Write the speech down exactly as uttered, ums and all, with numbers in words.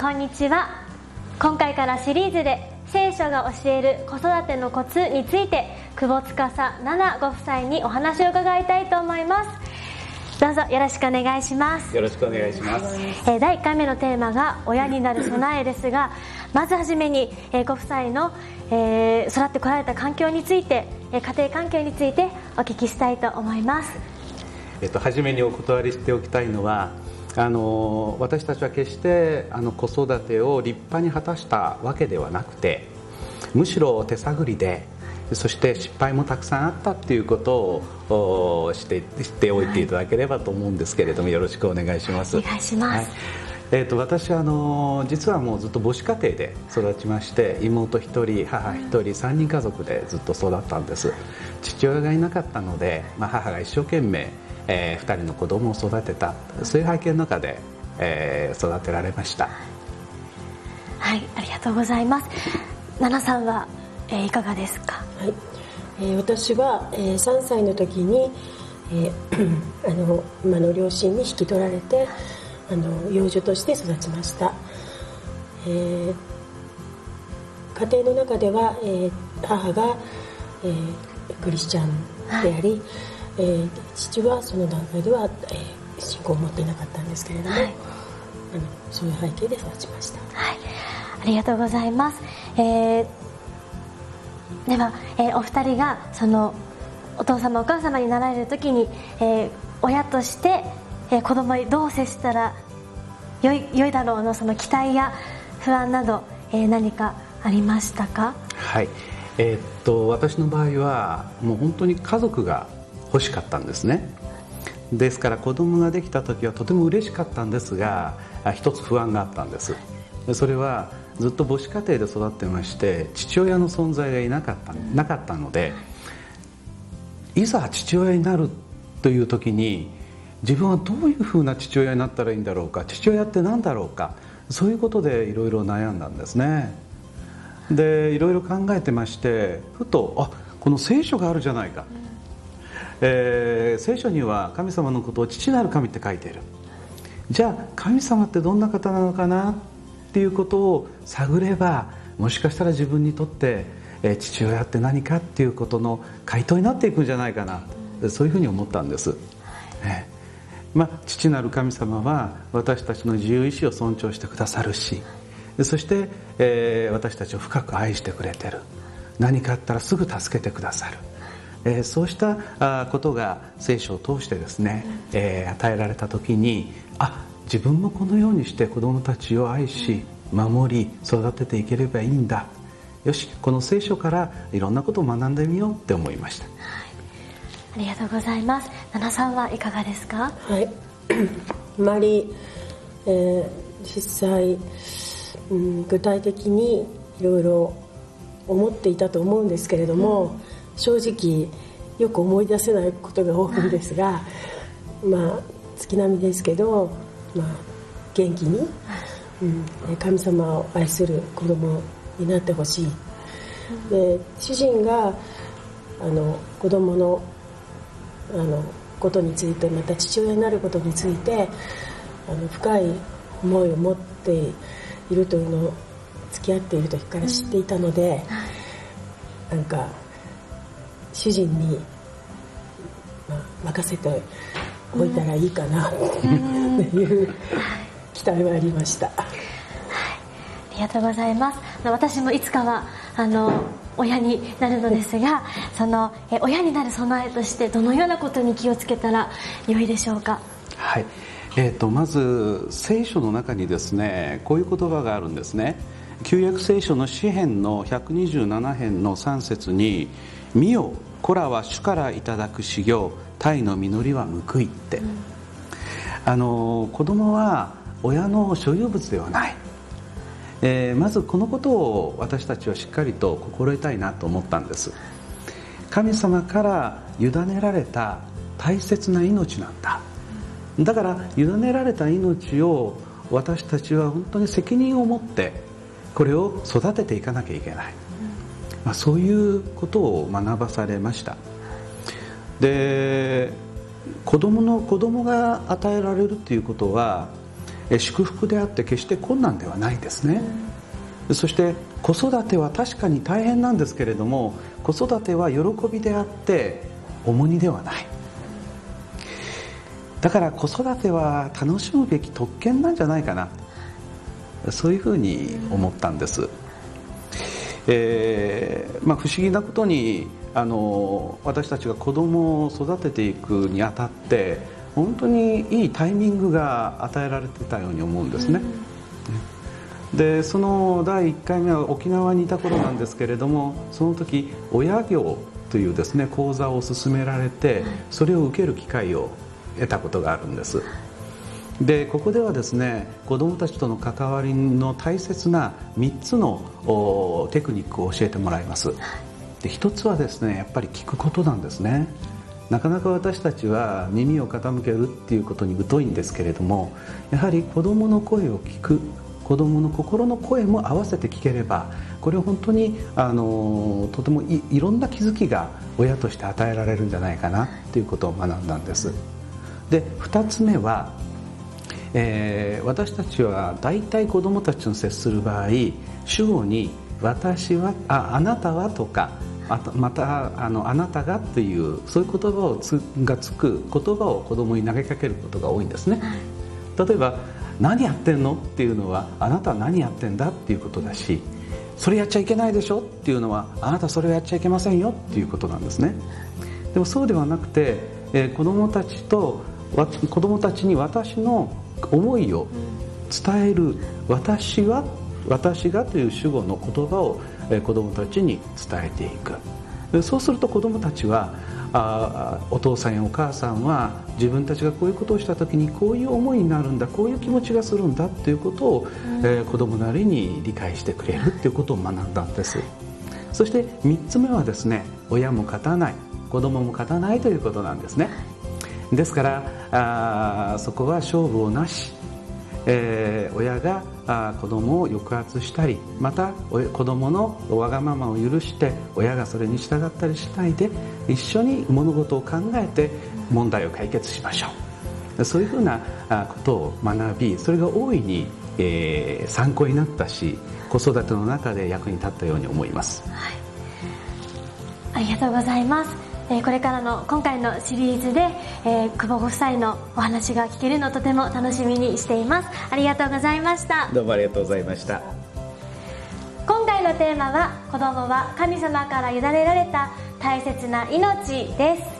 こんにちは。今回からシリーズで聖書が教える子育てのコツについて久保司奈々ご夫妻にお話を伺いたいと思います。どうぞよろしくお願いします。 よろしくお願いします。 えー、だいいっかいめのテーマが親になる備えですが、まずはじめに、えー、ご夫妻の、えー、育ってこられた環境について、えー、家庭環境についてお聞きしたいと思います。 えっと、初めにお断りしておきたいのは、あの私たちは決してあの子育てを立派に果たしたわけではなくて、むしろ手探りで、そして失敗もたくさんあったっていうことをして知っておいていただければと思うんですけれども、よろしくお願いします。 お願いします。はい、 えー、と私はあの実はもうずっと母子家庭で育ちまして、妹一人母一人さんにん家族でずっと育ったんです。父親がいなかったので、まあ、母が一生懸命、えー、ふたりの子供を育てた、そういう背景の中で、えー、育てられました。 はい、ありがとうございます。奈々さんは、えー、いかがですか？ はい、えー、私は、えー、さんさいの時に、えー、あの今の両親に引き取られて、あの養女として育ちました。えー、家庭の中では、えー、母が、えー、クリスチャンであり、はい、えー、父はその段階では、えー、信仰を持っていなかったんですけれども、はい、あのそういう背景で育ちました。 はい、ありがとうございます。えー、では、えー、お二人がそのお父様お母様になられる時に、えー、親として、えー、子供にどう接したらよい、よいだろうのその期待や不安など、えー、何かありましたか？ はい、えー、っと私の場合はもう本当に家族が欲しかったんですね。ですから子供ができた時はとても嬉しかったんですが、一つ不安があったんです。それはずっと母子家庭で育ってまして、父親の存在がいなかったなかったので、いざ父親になるという時に自分はどういうふうな父親になったらいいんだろうか、父親って何だろうか、そういうことでいろいろ悩んだんですね。でいろいろ考えてまして、ふとあこの聖書があるじゃないか、えー、聖書には神様のことを父なる神って書いている。じゃあ神様ってどんな方なのかなっていうことを探れば、もしかしたら自分にとって、えー、父親って何かっていうことの回答になっていくんじゃないかな、そういうふうに思ったんです。えーまあ、父なる神様は私たちの自由意志を尊重してくださるし、そして、えー、私たちを深く愛してくれてる。何かあったらすぐ助けてくださる。えー、そうしたあことが聖書を通してですね、えー、与えられた時に、あ自分もこのようにして子どもたちを愛し守り育てていければいいんだ、よしこの聖書からいろんなことを学んでみようって思いました。はい、 ありがとうございます。奈々さんはいかがですか？ はい、あまり、えー、実際、うん、具体的にいろいろ思っていたと思うんですけれども、うん、正直よく思い出せないことが多いんですが、まあ月並みですけど、まあ、元気に、うん、神様を愛する子供になってほしい。で主人があの子供のあのことについて、また父親になることについてあの深い思いを持っているというのを付き合っている時から知っていたので、うん、なんか主人に、まあ、任せておいたらいいかなっていう期待はありました。はい、 ありがとうございます。私もいつかはあの親になるのですが、そのえ親になる備えとしてどのようなことに気をつけたらよいでしょうか？ はい、えーと、まず聖書の中にですね、こういう言葉があるんですね。旧約聖書の詩編のひゃくにじゅうなな編のさん節に、見よ子らは主からいただく修行、鯛の実りは報いって、うん、あの子供は親の所有物ではない、えー、まずこのことを私たちはしっかりと心得たいなと思ったんです。神様から委ねられた大切な命なんだ。だから委ねられた命を私たちは本当に責任を持ってこれを育てていかなきゃいけない、まあ、そういうことを学ばされました。で子供の子供が与えられるということは、 祝福であって決して困難ではないですね、うん、そして子育ては確かに大変なんですけれども、子育ては喜びであって重荷ではない。だから子育ては楽しむべき特権なんじゃないかな、そういうふうに思ったんです、えーまあ、不思議なことにあの私たちが子供を育てていくにあたって本当にいいタイミングが与えられてたように思うんですね、うん、でそのだいいっかいめは沖縄にいた頃なんですけれども、その時親業というですね講座を勧められて、それを受ける機会を得たことがあるんです。でここではですね、子どもたちとの関わりの大切なみっつのテクニックを教えてもらいます。で一つはですね、やっぱり聞くことなんですね。なかなか私たちは耳を傾けるっていうことに疎いんですけれども、やはり子どもの声を聞く、子どもの心の声も合わせて聞ければ、これは本当にあのとても い, いろんな気づきが親として与えられるんじゃないかなということを学んだんです。でふたつめは、えー、私たちは大体子どもたちと接する場合、主語に私は あ, あなたはとか、あとまた あ, のあなたがというそういう言葉をつがつく言葉を子どもに投げかけることが多いんですね。例えば何やってんのっていうのは、あなたは何やってんだっていうことだし、それやっちゃいけないでしょっていうのは、あなたそれをやっちゃいけませんよっていうことなんですね。でもそうではなくて、えー、子どもたちと子どもたちに私の思いを伝える、私は私がという主語の言葉を子どもたちに伝えていく。そうすると子どもたちは、あお父さんやお母さんは自分たちがこういうことをした時にこういう思いになるんだ、こういう気持ちがするんだということを、うんえー、子どもなりに理解してくれるということを学んだんです。そしてみっつめはですね、親も勝たない、子どもも勝たないということなんですね。ですからあそこは勝負をなし、えー、親があ子供を抑圧したり、また子供のわがままを許して親がそれに従ったりしないで、一緒に物事を考えて問題を解決しましょう。そういうふうなことを学び、それが大いに、えー、参考になったし、子育ての中で役に立ったように思います、はい、 ありがとうございます。これからの今回のシリーズで、えー、久保ご夫妻のお話が聞けるのをとても楽しみにしています。ありがとうございました。 どうもありがとうございました。 今回のテーマは、子供は神様から委ねられた大切な命です。